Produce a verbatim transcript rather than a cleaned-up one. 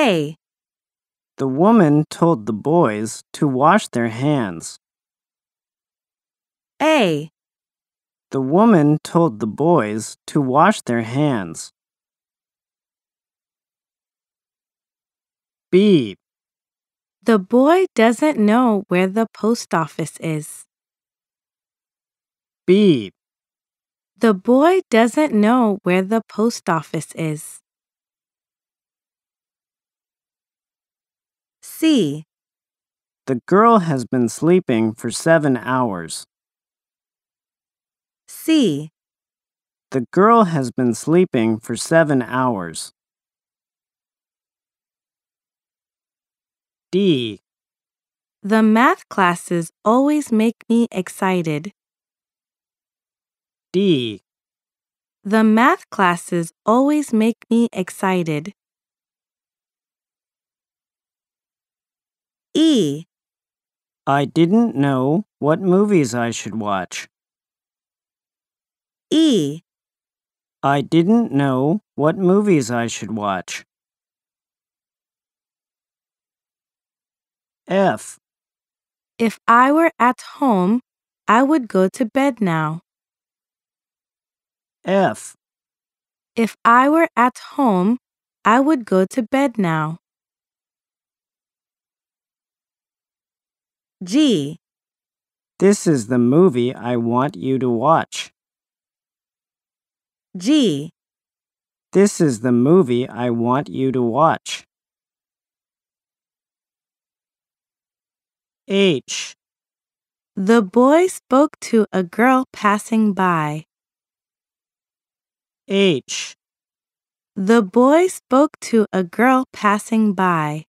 A. The woman told the boys to wash their hands. A. The woman told the boys to wash their hands. B. The boy doesn't know where the post office is. B. The boy doesn't know where the post office is. C. The girl has been sleeping for seven hours. C. The girl has been sleeping for seven hours. D. The math classes always make me excited. D. The math classes always make me excited. E. I didn't know what movies I should watch. E. I didn't know what movies I should watch. F. If I were at home, I would go to bed now. F. If I were at home, I would go to bed now. G. This is the movie I want you to watch. G. This is the movie I want you to watch. H. The boy spoke to a girl passing by. H. The boy spoke to a girl passing by.